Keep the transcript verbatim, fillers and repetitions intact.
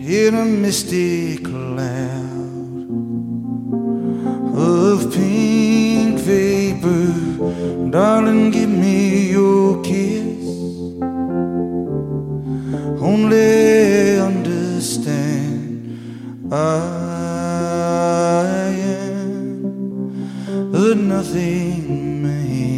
in a misty cloud of pink vapor. Darling, give me your kiss. Only understand I am a nothing man.